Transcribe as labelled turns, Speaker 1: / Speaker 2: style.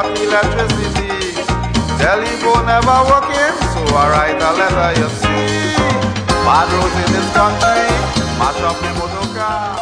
Speaker 1: got electricity. Telephone never working, so I write a letter, you see. Bad roads in this country, mash up the motor car.